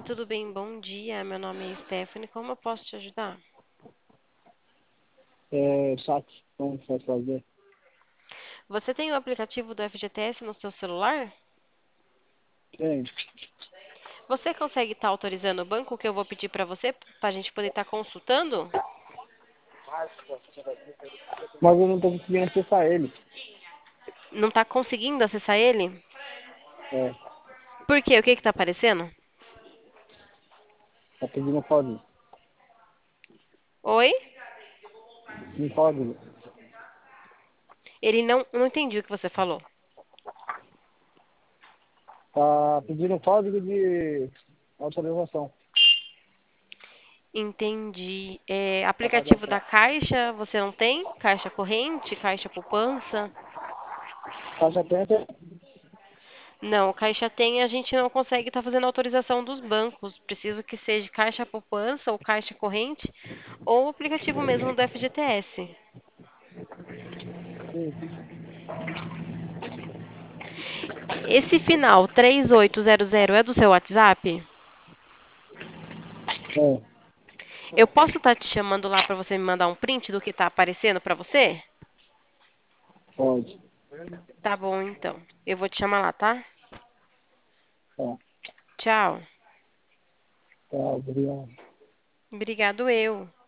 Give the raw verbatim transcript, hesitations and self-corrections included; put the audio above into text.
tudo bem? Bom dia. Meu nome é Stephanie. Como eu posso te ajudar? É, chat, como você vai fazer? Você tem o aplicativo do F G T S no seu celular? Tem, Você consegue estar autorizando o banco que eu vou pedir para você, para a gente poder estar consultando? mas eu não tô conseguindo acessar ele. Não está conseguindo acessar ele? É, Por quê? O que que tá aparecendo? tá pedindo código. Oi? Um código. Ele não, não entendi o que você falou. Tá pedindo código de autorização. Entendi. É, Pra aplicativo da cadastrar. Caixa, você não tem? Caixa corrente, Caixa poupança? Caixa tenta. Não, o Caixa tem, a gente não consegue estar fazendo autorização dos bancos. Preciso que seja Caixa poupança ou Caixa corrente ou o aplicativo mesmo do F G T S. Sim, Esse final três oito zero zero é do seu WhatsApp? é, Eu posso estar te chamando lá para você me mandar um print do que está aparecendo para você? pode. Tá bom, então. Eu vou te chamar lá, tá? Tá, Tchau. tá, obrigado. Obrigado eu.